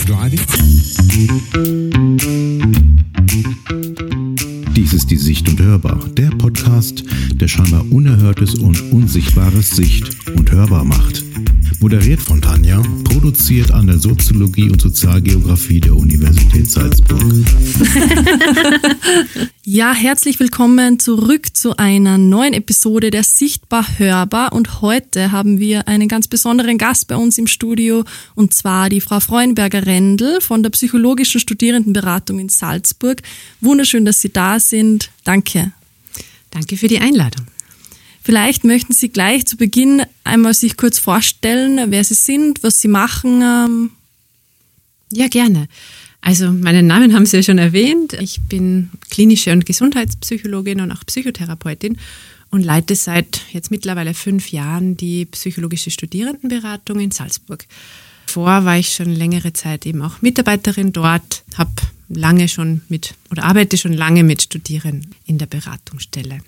driving? Dies ist die Sicht und Hörbar, der Podcast, der scheinbar Unerhörtes und Unsichtbares sicht- und hörbar macht. Moderiert von Tanja, produziert an der Soziologie und Sozialgeografie der Universität Salzburg. Ja, herzlich willkommen zurück zu einer neuen Episode der Sichtbar Hörbar. Und heute haben wir einen ganz besonderen Gast bei uns im Studio, und zwar die Frau Freuenberger-Rendl von der Psychologischen Studierendenberatung in Salzburg. Wunderschön, dass Sie da sind. Danke. Danke für die Einladung. Vielleicht möchten Sie gleich zu Beginn einmal sich kurz vorstellen, wer Sie sind, was Sie machen. Ja, gerne. Also meinen Namen haben Sie ja schon erwähnt. Ich bin klinische und Gesundheitspsychologin und auch Psychotherapeutin und leite seit jetzt mittlerweile 5 Jahren die Psychologische Studierendenberatung in Salzburg. Vorher war ich schon längere Zeit eben auch Mitarbeiterin dort, arbeite schon lange mit Studierenden in der Beratungsstelle.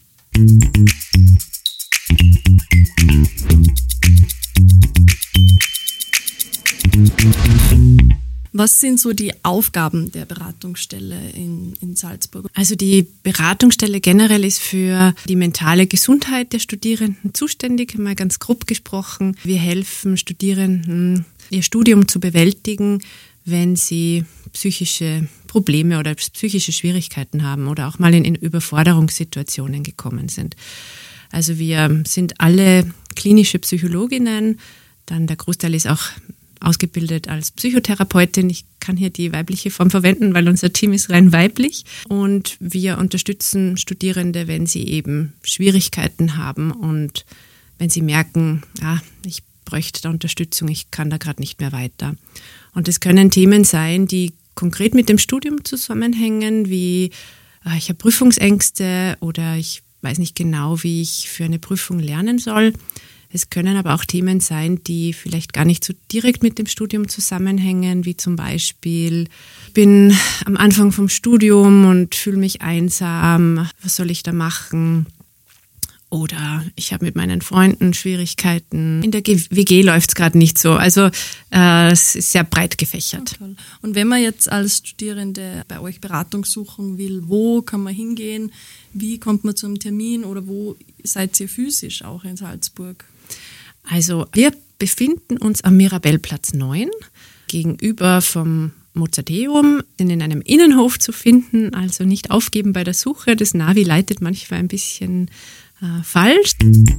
Was sind so die Aufgaben der Beratungsstelle in Salzburg? Also die Beratungsstelle generell ist für die mentale Gesundheit der Studierenden zuständig, mal ganz grob gesprochen. Wir helfen Studierenden, ihr Studium zu bewältigen, wenn sie psychische Probleme oder psychische Schwierigkeiten haben oder auch mal in Überforderungssituationen gekommen sind. Also wir sind alle klinische Psychologinnen, dann der Großteil ist auch ausgebildet als Psychotherapeutin. Ich kann hier die weibliche Form verwenden, weil unser Team ist rein weiblich. Und wir unterstützen Studierende, wenn sie eben Schwierigkeiten haben und wenn sie merken, ich bräuchte da Unterstützung, ich kann da gerade nicht mehr weiter. Und es können Themen sein, die konkret mit dem Studium zusammenhängen, wie ich habe Prüfungsängste oder ich weiß nicht genau, wie ich für eine Prüfung lernen soll. Es können aber auch Themen sein, die vielleicht gar nicht so direkt mit dem Studium zusammenhängen, wie zum Beispiel, ich bin am Anfang vom Studium und fühle mich einsam, was soll ich da machen? Oder ich habe mit meinen Freunden Schwierigkeiten. In der WG läuft es gerade nicht so. Also es ist sehr breit gefächert. Oh, toll. Und wenn man jetzt als Studierende bei euch Beratung suchen will, wo kann man hingehen? Wie kommt man zum Termin oder wo seid ihr physisch auch in Salzburg? Also wir befinden uns am Mirabellplatz 9 gegenüber vom Mozarteum, sind in einem Innenhof zu finden, also nicht aufgeben bei der Suche. Das Navi leitet manchmal ein bisschen falsch.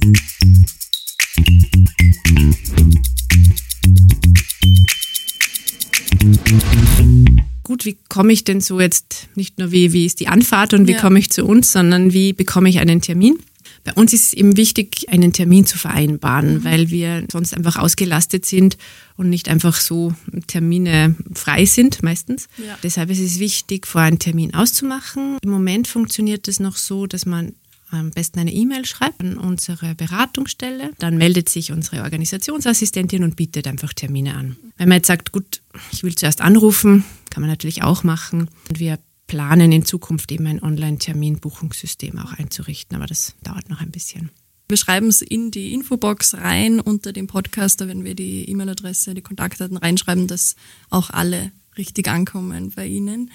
Gut, wie komme ich denn so jetzt, nicht nur wie ist die Anfahrt und wie komme ich zu uns, sondern wie bekomme ich einen Termin? Bei uns ist es eben wichtig, einen Termin zu vereinbaren, weil wir sonst einfach ausgelastet sind und nicht einfach so Termine frei sind meistens. Ja. Deshalb ist es wichtig, vorher einen Termin auszumachen. Im Moment funktioniert es noch so, dass man am besten eine E-Mail schreibt an unsere Beratungsstelle. Dann meldet sich unsere Organisationsassistentin und bietet einfach Termine an. Wenn man jetzt sagt, gut, ich will zuerst anrufen, kann man natürlich auch machen. Und wir planen in Zukunft eben ein Online-Terminbuchungssystem auch einzurichten, aber das dauert noch ein bisschen. Wir schreiben es in die Infobox rein unter dem Podcast, da werden wir die E-Mail-Adresse, die Kontaktdaten reinschreiben, dass auch alle richtig ankommen bei Ihnen.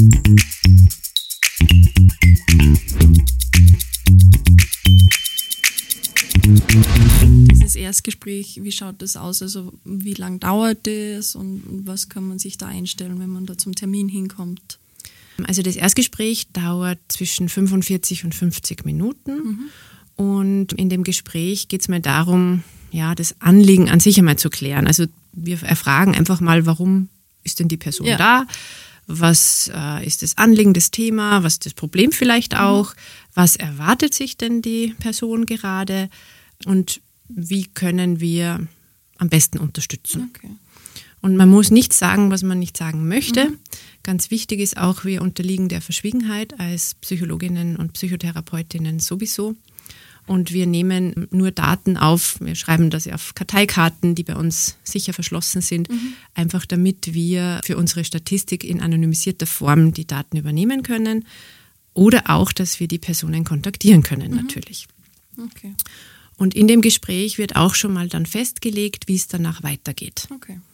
Dieses Erstgespräch, wie schaut das aus? Also wie lang dauert das und was kann man sich da einstellen, wenn man da zum Termin hinkommt? Also das Erstgespräch dauert zwischen 45 und 50 Minuten und in dem Gespräch geht es mir darum, das Anliegen an sich einmal zu klären. Also wir erfragen einfach mal, warum ist denn die Person da? Was ist das Anliegen, das Thema? Was ist das Problem vielleicht auch? Was erwartet sich denn die Person gerade? Und wie können wir am besten unterstützen? Okay. Und man muss nichts sagen, was man nicht sagen möchte. Ganz wichtig ist auch, wir unterliegen der Verschwiegenheit als Psychologinnen und Psychotherapeutinnen sowieso. Und wir nehmen nur Daten auf, wir schreiben das auf Karteikarten, die bei uns sicher verschlossen sind, einfach damit wir für unsere Statistik in anonymisierter Form die Daten übernehmen können oder auch, dass wir die Personen kontaktieren können natürlich. Okay. Und in dem Gespräch wird auch schon mal dann festgelegt, wie es danach weitergeht. Okay.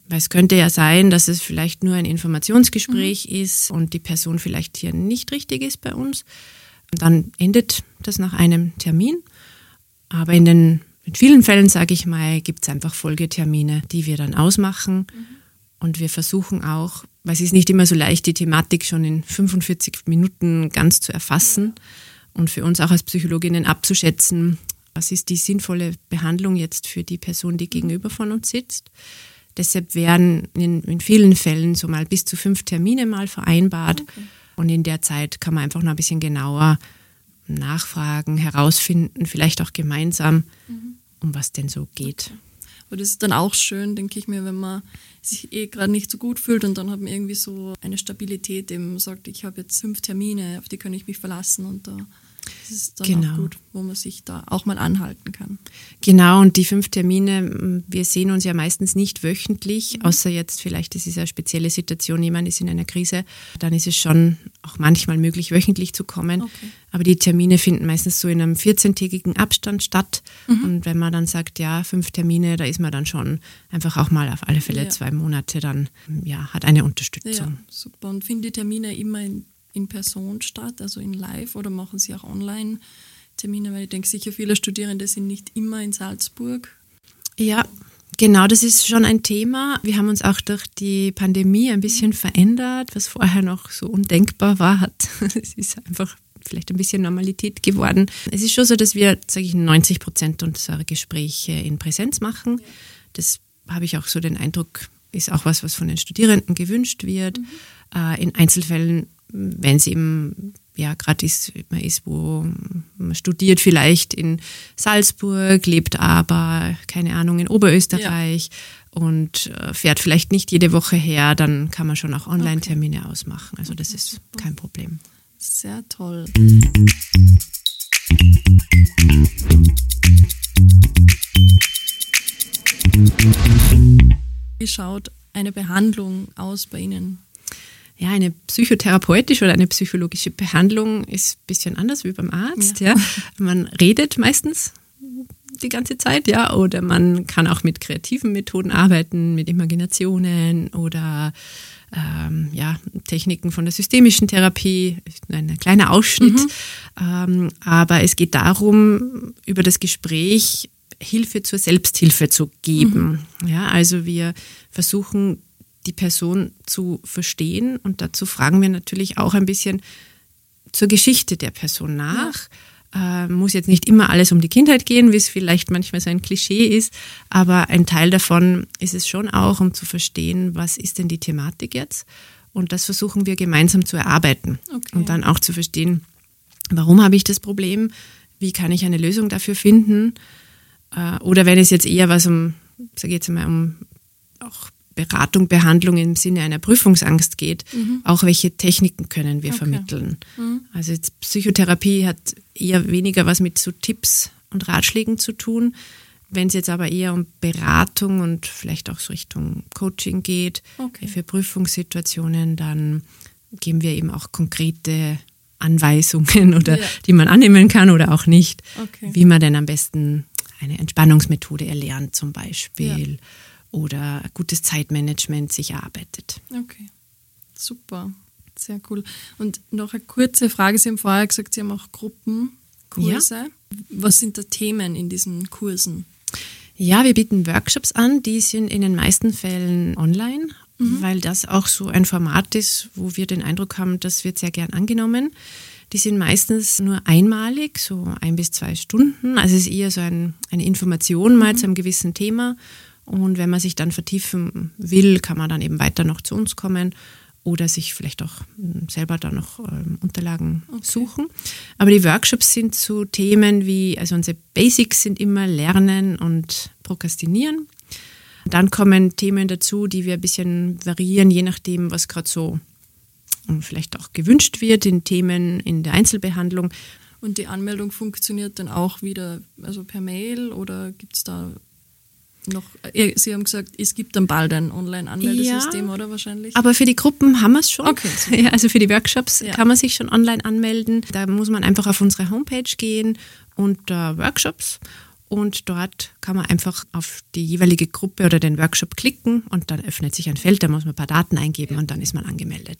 Weil es könnte ja sein, dass es vielleicht nur ein Informationsgespräch ist und die Person vielleicht hier nicht richtig ist bei uns. Und dann endet das nach einem Termin. Aber in vielen Fällen, sage ich mal, gibt es einfach Folgetermine, die wir dann ausmachen. Und wir versuchen auch, weil es ist nicht immer so leicht, die Thematik schon in 45 Minuten ganz zu erfassen und für uns auch als Psychologinnen abzuschätzen, was ist die sinnvolle Behandlung jetzt für die Person, die gegenüber von uns sitzt. Deshalb werden in vielen Fällen so mal bis zu 5 Termine mal vereinbart. Okay. Und in der Zeit kann man einfach noch ein bisschen genauer nachfragen, herausfinden, vielleicht auch gemeinsam, um was denn so geht. Okay. Aber das ist dann auch schön, denke ich mir, wenn man sich gerade nicht so gut fühlt und dann hat man irgendwie so eine Stabilität, eben sagt, ich habe jetzt 5 Termine, auf die kann ich mich verlassen und da ist es dann auch gut, wo man sich da auch mal anhalten kann. Genau, und die 5 Termine, wir sehen uns ja meistens nicht wöchentlich, außer jetzt vielleicht, das ist eine spezielle Situation, jemand ist in einer Krise, dann ist es schon auch manchmal möglich, wöchentlich zu kommen. Okay. Aber die Termine finden meistens so in einem 14-tägigen Abstand statt. Und wenn man dann sagt, ja, 5 Termine, da ist man dann schon einfach auch mal auf alle Fälle 2 Monate dann, hat eine Unterstützung. Ja, super. Und finden die Termine immer in Person statt, also in live, oder machen Sie auch Online-Termine? Weil ich denke, sicher viele Studierende sind nicht immer in Salzburg. Ja, genau, das ist schon ein Thema. Wir haben uns auch durch die Pandemie ein bisschen verändert, was vorher noch so undenkbar war. Es ist einfach vielleicht ein bisschen Normalität geworden. Es ist schon so, dass wir, 90% unserer Gespräche in Präsenz machen. Das habe ich auch so den Eindruck, ist auch was von den Studierenden gewünscht wird. In Einzelfällen, wenn es eben gerade man ist, wo man studiert vielleicht in Salzburg, lebt aber, keine Ahnung, in Oberösterreich und fährt vielleicht nicht jede Woche her, dann kann man schon auch Online-Termine ausmachen. Also das ist kein Problem. Sehr toll. Wie schaut eine Behandlung aus bei Ihnen? Ja, eine psychotherapeutische oder eine psychologische Behandlung ist ein bisschen anders wie beim Arzt. Ja. Man redet meistens die ganze Zeit, oder man kann auch mit kreativen Methoden arbeiten, mit Imaginationen oder Techniken von der systemischen Therapie, ein kleiner Ausschnitt. Aber es geht darum, über das Gespräch Hilfe zur Selbsthilfe zu geben. Ja, also wir versuchen, die Person zu verstehen und dazu fragen wir natürlich auch ein bisschen zur Geschichte der Person nach. Muss jetzt nicht immer alles um die Kindheit gehen, wie es vielleicht manchmal so ein Klischee ist, aber ein Teil davon ist es schon auch, um zu verstehen, was ist denn die Thematik jetzt, und das versuchen wir gemeinsam zu erarbeiten und dann auch zu verstehen, warum habe ich das Problem, wie kann ich eine Lösung dafür finden, oder wenn es jetzt eher was um auch Beratung, Behandlung im Sinne einer Prüfungsangst geht, auch welche Techniken können wir vermitteln. Also jetzt Psychotherapie hat eher weniger was mit so Tipps und Ratschlägen zu tun. Wenn es jetzt aber eher um Beratung und vielleicht auch so Richtung Coaching geht, für Prüfungssituationen, dann geben wir eben auch konkrete Anweisungen oder die man annehmen kann oder auch nicht, wie man denn am besten eine Entspannungsmethode erlernt zum Beispiel. Oder gutes Zeitmanagement sich erarbeitet. Okay, super, sehr cool. Und noch eine kurze Frage, Sie haben vorher gesagt, Sie haben auch Gruppenkurse. Ja. Was sind da Themen in diesen Kursen? Ja, wir bieten Workshops an, die sind in den meisten Fällen online, weil das auch so ein Format ist, wo wir den Eindruck haben, das wird sehr gern angenommen. Die sind meistens nur einmalig, so 1 bis 2 Stunden. Also es ist eher so eine Information mal zu einem gewissen Thema. Und wenn man sich dann vertiefen will, kann man dann eben weiter noch zu uns kommen oder sich vielleicht auch selber dann noch Unterlagen suchen. Aber die Workshops sind zu Themen wie, also unsere Basics sind immer Lernen und Prokrastinieren. Dann kommen Themen dazu, die wir ein bisschen variieren, je nachdem, was gerade so vielleicht auch gewünscht wird in Themen in der Einzelbehandlung. Und die Anmeldung funktioniert dann auch wieder also per Mail oder gibt es da noch, Sie haben gesagt, es gibt dann bald ein Online-Anmeldesystem, oder wahrscheinlich? Aber für die Gruppen haben wir es schon. Okay. Ja, also für die Workshops kann man sich schon online anmelden. Da muss man einfach auf unsere Homepage gehen unter Workshops Und dort kann man einfach auf die jeweilige Gruppe oder den Workshop klicken und dann öffnet sich ein Feld, da muss man ein paar Daten eingeben und dann ist man angemeldet.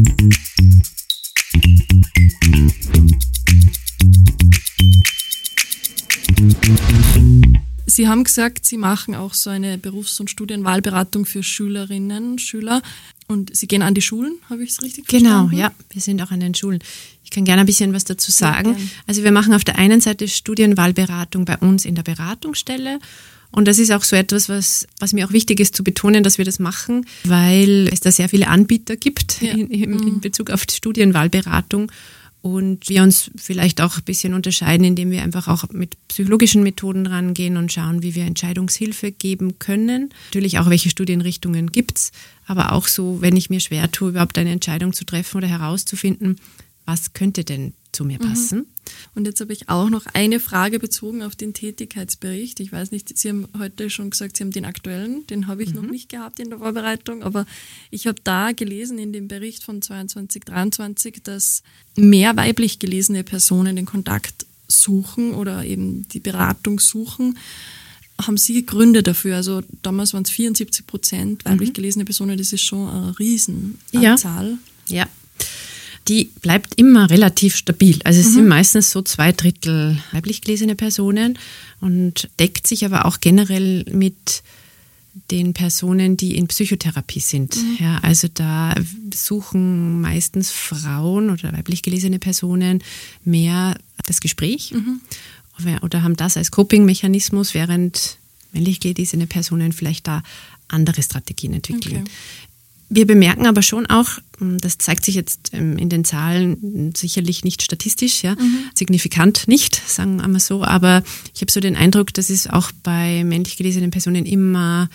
Sie haben gesagt, Sie machen auch so eine Berufs- und Studienwahlberatung für Schülerinnen und Schüler und Sie gehen an die Schulen, habe ich es richtig verstanden? Genau, ja, wir sind auch an den Schulen. Ich kann gerne ein bisschen was dazu sagen. Ja, also wir machen auf der einen Seite Studienwahlberatung bei uns in der Beratungsstelle. Und das ist auch so etwas, was mir auch wichtig ist zu betonen, dass wir das machen, weil es da sehr viele Anbieter gibt in Bezug auf die Studienwahlberatung. Und wir uns vielleicht auch ein bisschen unterscheiden, indem wir einfach auch mit psychologischen Methoden rangehen und schauen, wie wir Entscheidungshilfe geben können. Natürlich auch, welche Studienrichtungen gibt's, aber auch so, wenn ich mir schwer tue, überhaupt eine Entscheidung zu treffen oder herauszufinden, was könnte denn zu mir passen. Und jetzt habe ich auch noch eine Frage bezogen auf den Tätigkeitsbericht. Ich weiß nicht, Sie haben heute schon gesagt, Sie haben den aktuellen, den habe ich noch nicht gehabt in der Vorbereitung, aber ich habe da gelesen in dem Bericht von 22/23, dass mehr weiblich gelesene Personen den Kontakt suchen oder eben die Beratung suchen. Haben Sie Gründe dafür? Also damals waren es 74% weiblich gelesene Personen, das ist schon eine Riesenanzahl. Ja. Die bleibt immer relativ stabil. Also es sind meistens so 2/3 weiblich gelesene Personen und deckt sich aber auch generell mit den Personen, die in Psychotherapie sind. Ja, also da suchen meistens Frauen oder weiblich gelesene Personen mehr das Gespräch oder haben das als Coping-Mechanismus, während männlich gelesene Personen vielleicht da andere Strategien entwickeln. Okay. Wir bemerken aber schon auch, das zeigt sich jetzt in den Zahlen sicherlich nicht statistisch, signifikant nicht, sagen wir mal so, aber ich habe so den Eindruck, dass es auch bei männlich gelesenen Personen immer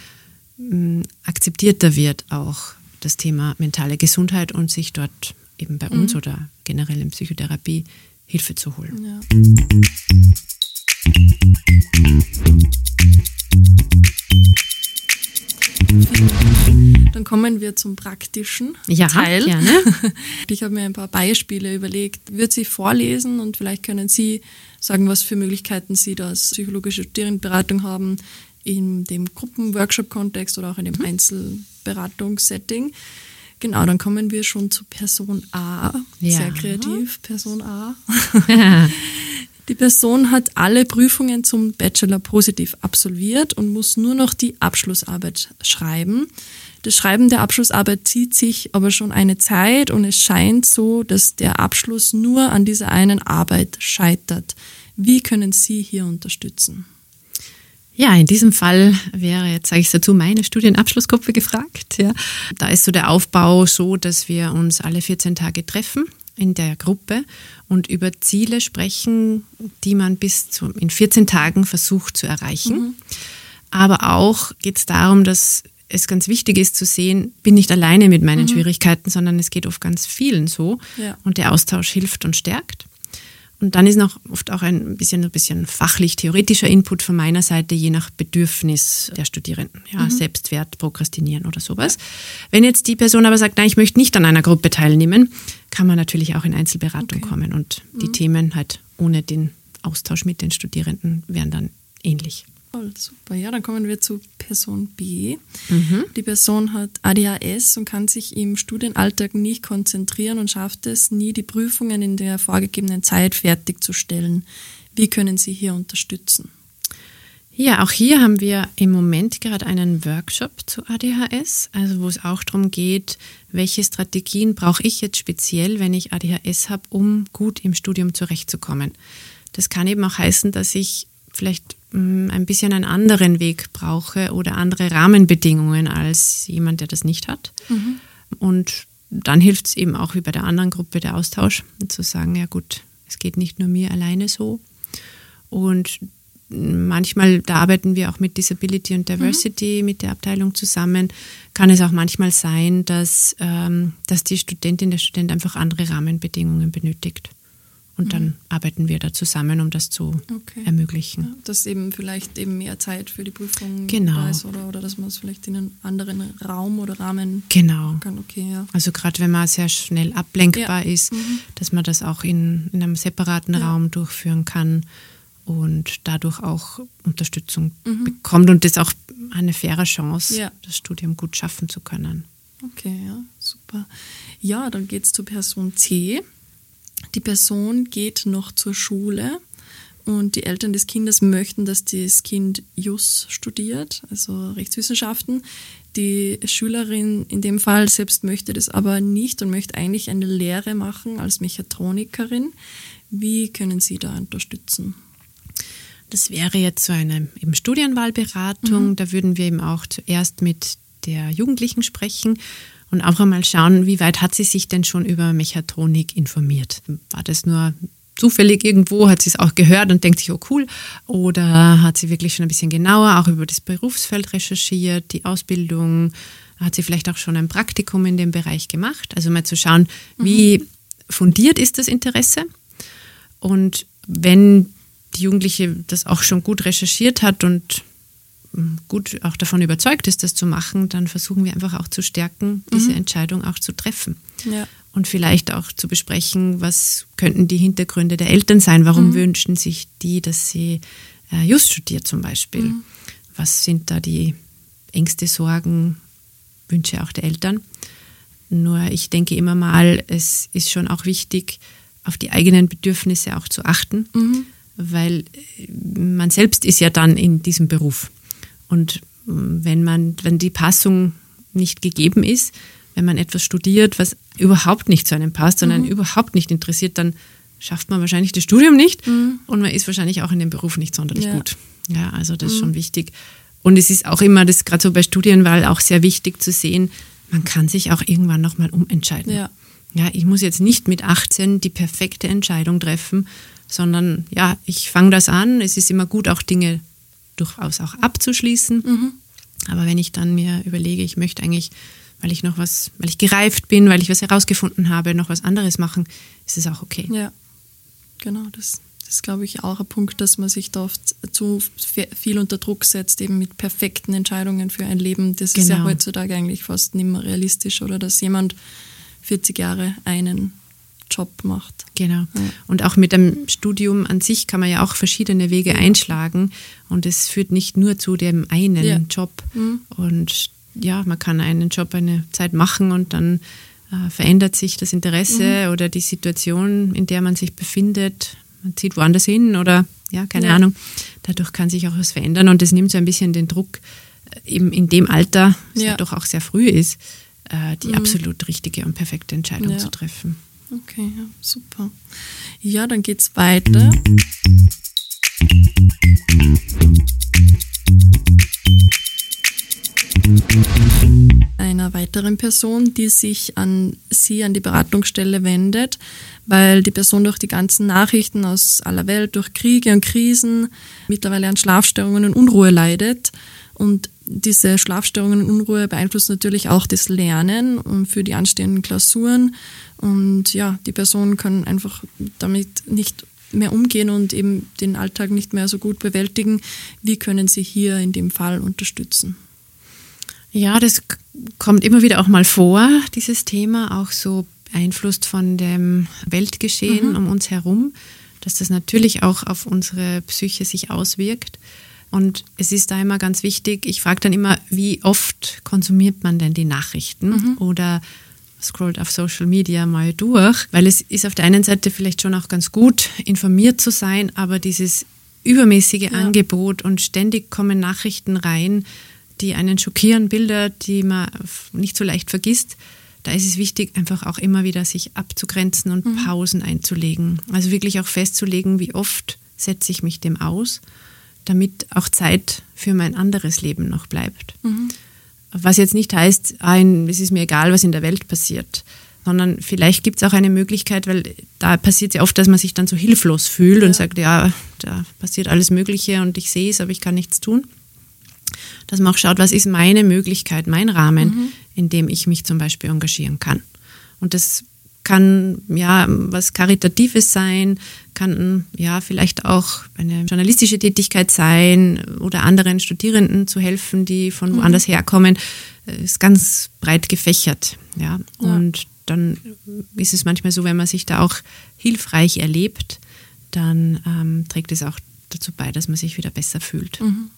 akzeptierter wird, auch das Thema mentale Gesundheit und sich dort eben bei uns oder generell in Psychotherapie Hilfe zu holen. Ja. Dann kommen wir zum praktischen Teil. Gerne. Ich habe mir ein paar Beispiele überlegt. Würde Sie vorlesen und vielleicht können Sie sagen, was für Möglichkeiten Sie da als psychologische Studierendenberatung haben in dem Gruppenworkshop-Kontext oder auch in dem Einzelberatungssetting. Genau, dann kommen wir schon zu Person A. Ja. Sehr kreativ, Person A. Die Person hat alle Prüfungen zum Bachelor positiv absolviert und muss nur noch die Abschlussarbeit schreiben. Das Schreiben der Abschlussarbeit zieht sich aber schon eine Zeit und es scheint so, dass der Abschluss nur an dieser einen Arbeit scheitert. Wie können Sie hier unterstützen? Ja, in diesem Fall wäre, jetzt sage ich dazu, meine Studienabschlussgruppe gefragt. Ja. Da ist so der Aufbau so, dass wir uns alle 14 Tage treffen in der Gruppe und über Ziele sprechen, die man in 14 Tagen versucht zu erreichen. Aber auch geht es darum, dass es ganz wichtig ist zu sehen, bin nicht alleine mit meinen Schwierigkeiten, sondern es geht oft ganz vielen so. Ja. Und der Austausch hilft und stärkt. Und dann ist noch oft auch ein bisschen fachlich-theoretischer Input von meiner Seite, je nach Bedürfnis der Studierenden. Ja, Selbstwert, Prokrastinieren oder sowas. Wenn jetzt die Person aber sagt, nein, ich möchte nicht an einer Gruppe teilnehmen, kann man natürlich auch in Einzelberatung kommen. Und die Themen halt ohne den Austausch mit den Studierenden wären dann ähnlich. Voll, super. Ja, dann kommen wir zu Person B. Die Person hat ADHS und kann sich im Studienalltag nicht konzentrieren und schafft es nie, die Prüfungen in der vorgegebenen Zeit fertigzustellen. Wie können Sie hier unterstützen? Ja, auch hier haben wir im Moment gerade einen Workshop zu ADHS, also wo es auch darum geht, welche Strategien brauche ich jetzt speziell, wenn ich ADHS habe, um gut im Studium zurechtzukommen. Das kann eben auch heißen, dass ich vielleicht ein bisschen einen anderen Weg brauche oder andere Rahmenbedingungen als jemand, der das nicht hat. Und dann hilft es eben auch wie bei der anderen Gruppe der Austausch, zu sagen, ja gut, es geht nicht nur mir alleine so. Und manchmal, da arbeiten wir auch mit Disability und Diversity, mit der Abteilung zusammen, kann es auch manchmal sein, dass die Studentin, der Student einfach andere Rahmenbedingungen benötigt. Und dann arbeiten wir da zusammen, um das zu ermöglichen. Ja, dass eben vielleicht eben mehr Zeit für die Prüfung da ist oder dass man es vielleicht in einen anderen Raum oder Rahmen kann. Okay, ja. Also gerade wenn man sehr schnell ablenkbar ist, dass man das auch in einem separaten Raum durchführen kann. und dadurch auch Unterstützung bekommt und das auch eine faire Chance, das Studium gut schaffen zu können. Okay, ja, super. Ja, dann geht es zur Person C. Die Person geht noch zur Schule und die Eltern des Kindes möchten, dass das Kind Jus studiert, also Rechtswissenschaften. Die Schülerin in dem Fall selbst möchte das aber nicht und möchte eigentlich eine Lehre machen als Mechatronikerin. Wie können Sie da unterstützen? Das wäre jetzt so eine eben Studienwahlberatung. Da würden wir eben auch zuerst mit der Jugendlichen sprechen und auch einmal schauen, wie weit hat sie sich denn schon über Mechatronik informiert. War das nur zufällig irgendwo, hat sie es auch gehört und denkt sich, oh cool, oder hat sie wirklich schon ein bisschen genauer auch über das Berufsfeld recherchiert, die Ausbildung, hat sie vielleicht auch schon ein Praktikum in dem Bereich gemacht, also mal zu schauen, wie fundiert ist das Interesse und wenn die Jugendliche das auch schon gut recherchiert hat und gut auch davon überzeugt ist, das zu machen, dann versuchen wir einfach auch zu stärken, diese Entscheidung auch zu treffen. Ja. Und vielleicht auch zu besprechen, was könnten die Hintergründe der Eltern sein, warum wünschen sich die, dass sie Just studiert zum Beispiel. Was sind da die Ängste, Sorgen, Wünsche auch der Eltern? Nur ich denke immer mal, es ist schon auch wichtig, auf die eigenen Bedürfnisse auch zu achten, weil man selbst ist ja dann in diesem Beruf. Und wenn die Passung nicht gegeben ist, wenn man etwas studiert, was überhaupt nicht zu einem passt, sondern überhaupt nicht interessiert, dann schafft man wahrscheinlich das Studium nicht und man ist wahrscheinlich auch in dem Beruf nicht sonderlich gut. Ja, also das ist schon wichtig. Und es ist auch immer, das gerade so bei Studienwahl auch sehr wichtig zu sehen, man kann sich auch irgendwann nochmal umentscheiden. Ja, ich muss jetzt nicht mit 18 die perfekte Entscheidung treffen, sondern ja, ich fange das an. Es ist immer gut, auch Dinge durchaus auch abzuschließen. Aber wenn ich dann mir überlege, ich möchte eigentlich, weil ich gereift bin, weil ich was herausgefunden habe, noch was anderes machen, ist es auch okay. Ja, genau. Das ist, glaube ich, auch ein Punkt, dass man sich da oft zu viel unter Druck setzt, eben mit perfekten Entscheidungen für ein Leben. Das ist ja heutzutage eigentlich fast nicht mehr realistisch, oder dass jemand 40 Jahre einen Job macht. Genau. Ja. Und auch mit dem Studium an sich kann man ja auch verschiedene Wege einschlagen und es führt nicht nur zu dem einen Job. Und ja, man kann einen Job eine Zeit machen und dann verändert sich das Interesse oder die Situation, in der man sich befindet. Man zieht woanders hin oder keine Ahnung. Dadurch kann sich auch was verändern und das nimmt so ein bisschen den Druck, eben in dem Alter, das ja doch auch sehr früh ist, die absolut richtige und perfekte Entscheidung zu treffen. Okay, ja, super. Ja, dann geht's weiter. Einer weiteren Person, die sich an die Beratungsstelle wendet, weil die Person durch die ganzen Nachrichten aus aller Welt, durch Kriege und Krisen mittlerweile an Schlafstörungen und Unruhe leidet. Und diese Schlafstörungen und Unruhe beeinflussen natürlich auch das Lernen und für die anstehenden Klausuren. Und ja, die Person kann einfach damit nicht mehr umgehen und eben den Alltag nicht mehr so gut bewältigen. Wie können Sie hier in dem Fall unterstützen? Ja, das kommt immer wieder auch mal vor, dieses Thema, auch so beeinflusst von dem Weltgeschehen um uns herum, dass das natürlich auch auf unsere Psyche sich auswirkt. Und es ist da immer ganz wichtig, ich frage dann immer, wie oft konsumiert man denn die Nachrichten oder scrollt auf Social Media mal durch, weil es ist auf der einen Seite vielleicht schon auch ganz gut, informiert zu sein, aber dieses übermäßige Angebot und ständig kommen Nachrichten rein, die einen schockieren, Bilder, die man nicht so leicht vergisst, da ist es wichtig, einfach auch immer wieder sich abzugrenzen und Pausen einzulegen. Also wirklich auch festzulegen, wie oft setze ich mich dem aus, damit auch Zeit für mein anderes Leben noch bleibt. Was jetzt nicht heißt, es ist mir egal, was in der Welt passiert, sondern vielleicht gibt es auch eine Möglichkeit, weil da passiert es ja oft, dass man sich dann so hilflos fühlt und sagt, ja, da passiert alles Mögliche und ich sehe es, aber ich kann nichts tun. Dass man auch schaut, was ist meine Möglichkeit, mein Rahmen, in dem ich mich zum Beispiel engagieren kann. Und das kann was Karitatives sein, kann vielleicht auch eine journalistische Tätigkeit sein oder anderen Studierenden zu helfen, die von woanders herkommen. Ist ganz breit gefächert. Ja. Und dann ist es manchmal so, wenn man sich da auch hilfreich erlebt, dann trägt es auch dazu bei, dass man sich wieder besser fühlt.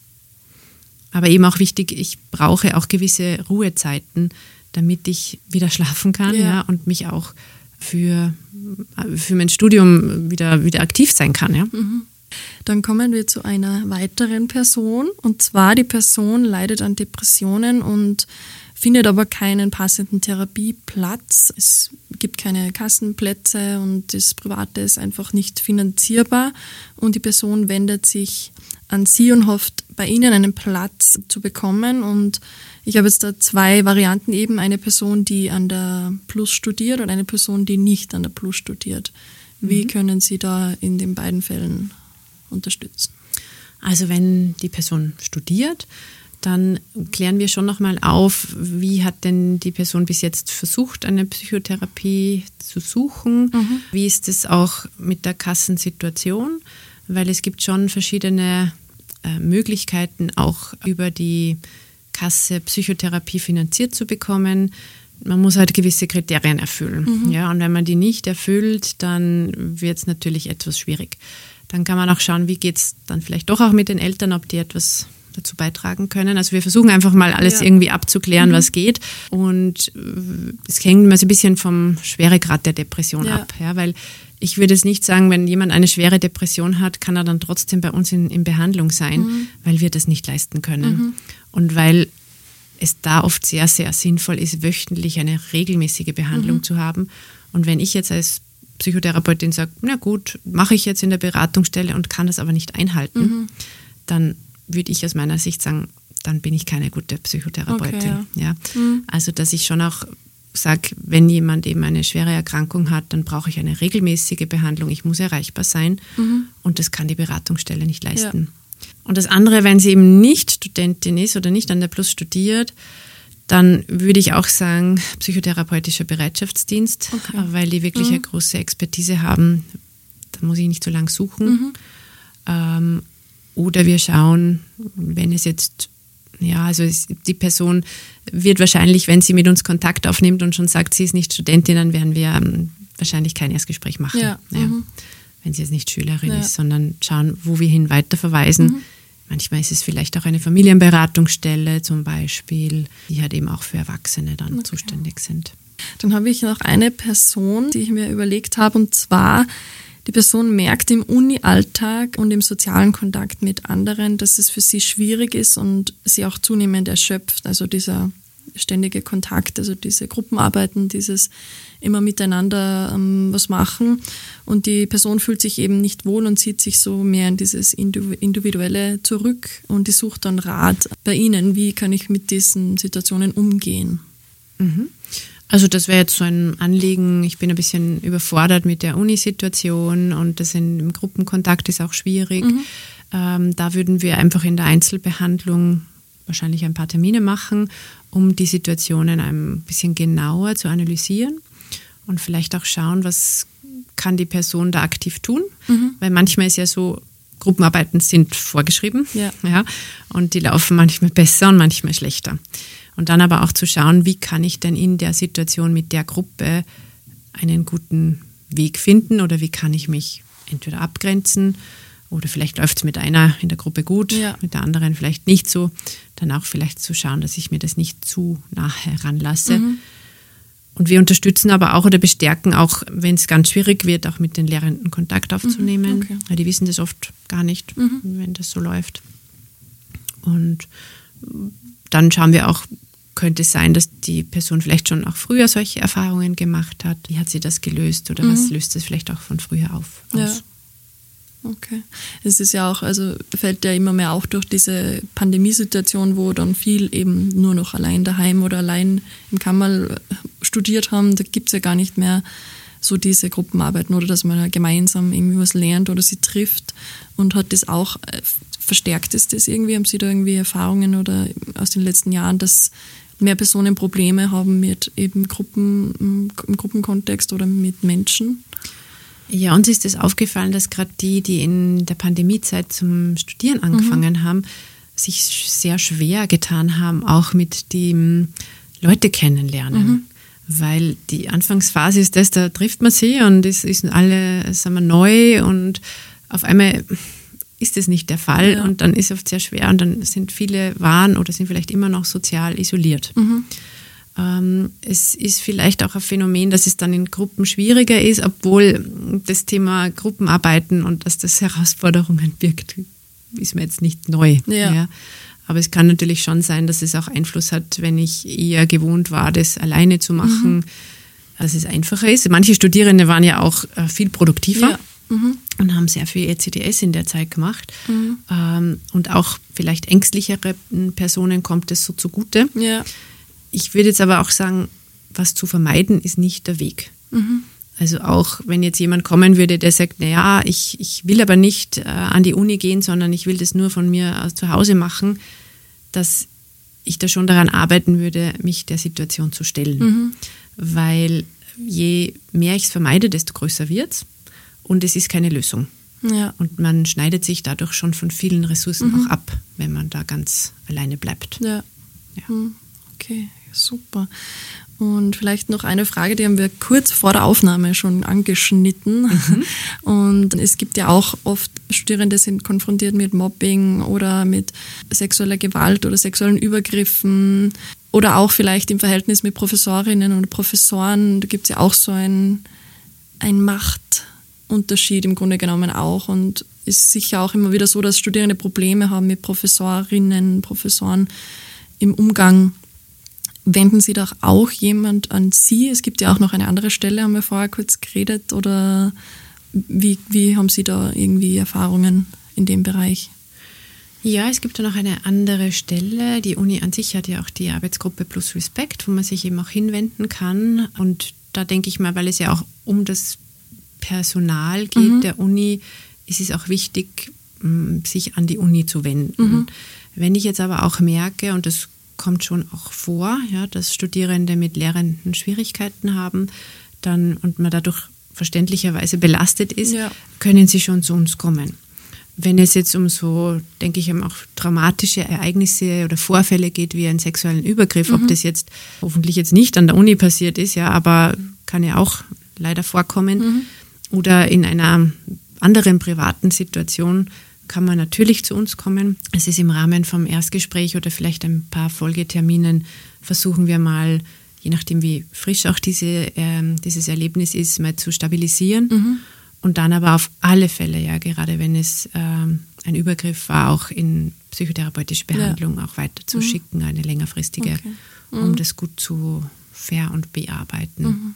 Aber eben auch wichtig, ich brauche auch gewisse Ruhezeiten, damit ich wieder schlafen kann, und mich auch für mein Studium wieder aktiv sein kann. Ja. Dann kommen wir zu einer weiteren Person, und zwar die Person leidet an Depressionen und findet aber keinen passenden Therapieplatz. Es gibt keine Kassenplätze und das Private ist einfach nicht finanzierbar, und die Person wendet sich an Sie und hofft, bei Ihnen einen Platz zu bekommen. Und ich habe jetzt da 2 Varianten, eben eine Person, die an der Plus studiert, und eine Person, die nicht an der Plus studiert. Wie können Sie da in den beiden Fällen unterstützen? Also wenn die Person studiert, dann klären wir schon nochmal auf, wie hat denn die Person bis jetzt versucht, eine Psychotherapie zu suchen? Wie ist es auch mit der Kassensituation? Weil es gibt schon verschiedene Möglichkeiten, auch über die Kasse Psychotherapie finanziert zu bekommen. Man muss halt gewisse Kriterien erfüllen. Ja, und wenn man die nicht erfüllt, dann wird es natürlich etwas schwierig. Dann kann man auch schauen, wie geht es dann vielleicht doch auch mit den Eltern, ob die etwas dazu beitragen können. Also wir versuchen einfach mal alles irgendwie abzuklären, was geht. Und es hängt immer so ein bisschen vom Schweregrad der Depression ab. Ja, weil ich würde es nicht sagen, wenn jemand eine schwere Depression hat, kann er dann trotzdem bei uns in Behandlung sein, weil wir das nicht leisten können. Und weil es da oft sehr, sehr sinnvoll ist, wöchentlich eine regelmäßige Behandlung zu haben. Und wenn ich jetzt als Psychotherapeutin sage, na gut, mache ich jetzt in der Beratungsstelle und kann das aber nicht einhalten, dann würde ich aus meiner Sicht sagen, dann bin ich keine gute Psychotherapeutin. Okay, ja. Also dass ich schon auch sage, wenn jemand eben eine schwere Erkrankung hat, dann brauche ich eine regelmäßige Behandlung, ich muss erreichbar sein, und das kann die Beratungsstelle nicht leisten. Ja. Und das andere, wenn sie eben nicht Studentin ist oder nicht an der Plus studiert, dann würde ich auch sagen, psychotherapeutischer Bereitschaftsdienst, weil die wirklich eine große Expertise haben. Da muss ich nicht so lange suchen. Oder wir schauen, wenn es jetzt, die Person wird wahrscheinlich, wenn sie mit uns Kontakt aufnimmt und schon sagt, sie ist nicht Studentin, dann werden wir wahrscheinlich kein Erstgespräch machen. Wenn sie jetzt nicht Schülerin ist, sondern schauen, wo wir hin weiterverweisen. Manchmal ist es vielleicht auch eine Familienberatungsstelle zum Beispiel, die halt eben auch für Erwachsene dann zuständig sind. Dann habe ich noch eine Person, die ich mir überlegt habe, und zwar, die Person merkt im Uni-Alltag und im sozialen Kontakt mit anderen, dass es für sie schwierig ist und sie auch zunehmend erschöpft. Also dieser ständige Kontakt, also diese Gruppenarbeiten, dieses immer miteinander was machen. Und die Person fühlt sich eben nicht wohl und zieht sich so mehr in dieses Individuelle zurück, und die sucht dann Rat bei Ihnen. Wie kann ich mit diesen Situationen umgehen? Also das wäre jetzt so ein Anliegen, ich bin ein bisschen überfordert mit der Unisituation und das im Gruppenkontakt ist auch schwierig. Da würden wir einfach in der Einzelbehandlung wahrscheinlich ein paar Termine machen, um die Situationen ein bisschen genauer zu analysieren und vielleicht auch schauen, was kann die Person da aktiv tun. Weil manchmal ist ja so, Gruppenarbeiten sind vorgeschrieben, und die laufen manchmal besser und manchmal schlechter. Und dann aber auch zu schauen, wie kann ich denn in der Situation mit der Gruppe einen guten Weg finden oder wie kann ich mich entweder abgrenzen oder vielleicht läuft es mit einer in der Gruppe gut, mit der anderen vielleicht nicht so. Dann auch vielleicht zu schauen, dass ich mir das nicht zu nah heranlasse. Und wir unterstützen aber auch oder bestärken auch, wenn es ganz schwierig wird, auch mit den Lehrenden Kontakt aufzunehmen. Weil die wissen das oft gar nicht, wenn das so läuft. Und dann schauen wir auch, könnte es sein, dass die Person vielleicht schon auch früher solche Erfahrungen gemacht hat. Wie hat sie das gelöst oder was löst es vielleicht auch von früher aus? Okay. Es ist ja auch, also fällt ja immer mehr auch durch diese Pandemiesituation, wo dann viel eben nur noch allein daheim oder allein im Kammerl studiert haben. Da gibt es ja gar nicht mehr so diese Gruppenarbeiten oder dass man gemeinsam irgendwie was lernt oder sie trifft, und hat das auch, verstärkt ist das irgendwie? Haben Sie da irgendwie Erfahrungen oder aus den letzten Jahren, dass mehr Personen Probleme haben mit eben im Gruppenkontext oder mit Menschen? Ja, uns ist es aufgefallen, dass gerade die in der Pandemiezeit zum Studieren angefangen haben, sich sehr schwer getan haben, auch mit dem Leute kennenlernen. Weil die Anfangsphase ist da trifft man sie und es ist alle, sagen wir, neu und auf einmal ist es nicht der Fall und dann ist es oft sehr schwer und dann sind viele sind vielleicht immer noch sozial isoliert. Es ist vielleicht auch ein Phänomen, dass es dann in Gruppen schwieriger ist, obwohl das Thema Gruppenarbeiten und dass das Herausforderungen birgt, ist mir jetzt nicht neu. Ja. Aber es kann natürlich schon sein, dass es auch Einfluss hat, wenn ich eher gewohnt war, das alleine zu machen, dass es einfacher ist. Manche Studierende waren ja auch viel produktiver und haben sehr viel ECTS in der Zeit gemacht. Und auch vielleicht ängstlichere Personen kommt es so zugute. Ja. Ich würde jetzt aber auch sagen, was zu vermeiden ist nicht der Weg. Also auch wenn jetzt jemand kommen würde, der sagt, naja, ich will aber nicht an die Uni gehen, sondern ich will das nur von mir aus zu Hause machen, dass ich da schon daran arbeiten würde, mich der Situation zu stellen. Weil je mehr ich es vermeide, desto größer wird es und es ist keine Lösung. Ja. Und man schneidet sich dadurch schon von vielen Ressourcen auch ab, wenn man da ganz alleine bleibt. Ja. Okay, super. Und vielleicht noch eine Frage, die haben wir kurz vor der Aufnahme schon angeschnitten. Und es gibt ja auch oft, Studierende sind konfrontiert mit Mobbing oder mit sexueller Gewalt oder sexuellen Übergriffen oder auch vielleicht im Verhältnis mit Professorinnen und Professoren. Da gibt es ja auch so ein Machtunterschied im Grunde genommen auch. Und es ist sicher auch immer wieder so, dass Studierende Probleme haben mit Professorinnen, Professoren im Umgang. Wenden Sie doch auch jemand an Sie? Es gibt ja auch noch eine andere Stelle, haben wir vorher kurz geredet. Oder wie haben Sie da irgendwie Erfahrungen in dem Bereich? Ja, es gibt da noch eine andere Stelle. Die Uni an sich hat ja auch die Arbeitsgruppe Plus Respekt, wo man sich eben auch hinwenden kann. Und da denke ich mal, weil es ja auch um das Personal geht der Uni, ist es auch wichtig, sich an die Uni zu wenden. Wenn ich jetzt aber auch merke, und das kommt schon auch vor, ja, dass Studierende mit Lehrenden Schwierigkeiten haben und man dadurch verständlicherweise belastet ist, können sie schon zu uns kommen. Wenn es jetzt um so, denke ich, auch dramatische Ereignisse oder Vorfälle geht, wie einen sexuellen Übergriff, ob das jetzt hoffentlich jetzt nicht an der Uni passiert ist, ja, aber kann ja auch leider vorkommen, oder in einer anderen privaten Situation, kann man natürlich zu uns kommen. Es ist im Rahmen vom Erstgespräch oder vielleicht ein paar Folgeterminen, versuchen wir mal, je nachdem wie frisch auch dieses Erlebnis ist, mal zu stabilisieren. Und dann aber auf alle Fälle, ja, gerade wenn es ein Übergriff war, auch in psychotherapeutische Behandlung auch weiterzuschicken, eine längerfristige, um das gut zu fair und bearbeiten.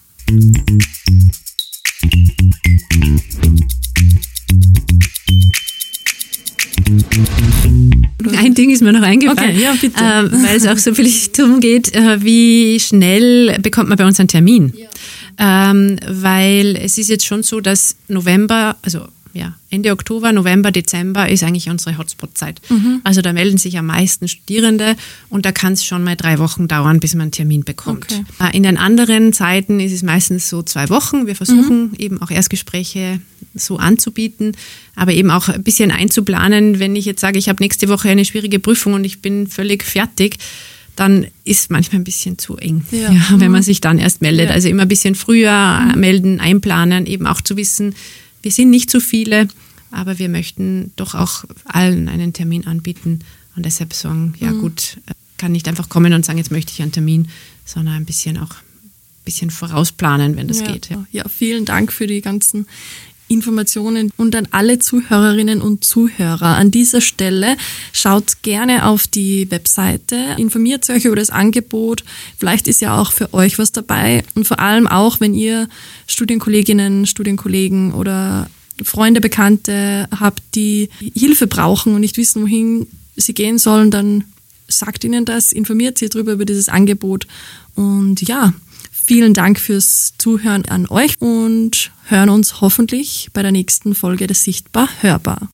Ein Ding ist mir noch eingefallen, okay, ja, bitte. Weil es auch so vielleicht darum geht, wie schnell bekommt man bei uns einen Termin. Ja. Weil es ist jetzt schon so, dass Ende Oktober, November, Dezember ist eigentlich unsere Hotspot-Zeit. Also da melden sich am meisten Studierende und da kann es schon mal 3 Wochen dauern, bis man einen Termin bekommt. Okay. In den anderen Zeiten ist es meistens so 2 Wochen. Wir versuchen eben auch Erstgespräche so anzubieten, aber eben auch ein bisschen einzuplanen. Wenn ich jetzt sage, ich habe nächste Woche eine schwierige Prüfung und ich bin völlig fertig, dann ist manchmal ein bisschen zu eng, wenn man sich dann erst meldet. Ja. Also immer ein bisschen früher melden, einplanen, eben auch zu wissen, wir sind nicht so viele, aber wir möchten doch auch allen einen Termin anbieten und deshalb sagen, ja gut, kann nicht einfach kommen und sagen, jetzt möchte ich einen Termin, sondern ein bisschen vorausplanen, wenn das geht. Ja, vielen Dank für die ganzen Informationen und an alle Zuhörerinnen und Zuhörer. An dieser Stelle schaut gerne auf die Webseite, informiert euch über das Angebot. Vielleicht ist ja auch für euch was dabei und vor allem auch, wenn ihr Studienkolleginnen, Studienkollegen oder Freunde, Bekannte habt, die Hilfe brauchen und nicht wissen, wohin sie gehen sollen, dann sagt ihnen das, informiert sie darüber, über dieses Angebot und ja, vielen Dank fürs Zuhören an euch und hören uns hoffentlich bei der nächsten Folge des Sichtbar Hörbar.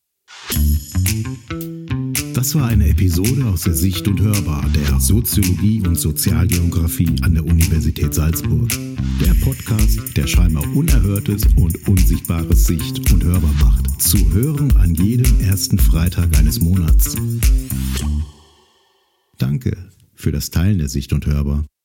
Das war eine Episode aus der Sicht und Hörbar der Soziologie und Sozialgeografie an der Universität Salzburg. Der Podcast, der scheinbar Unerhörtes und Unsichtbares sicht- und hörbar macht. Zu hören an jedem ersten Freitag eines Monats. Danke für das Teilen der Sicht und Hörbar.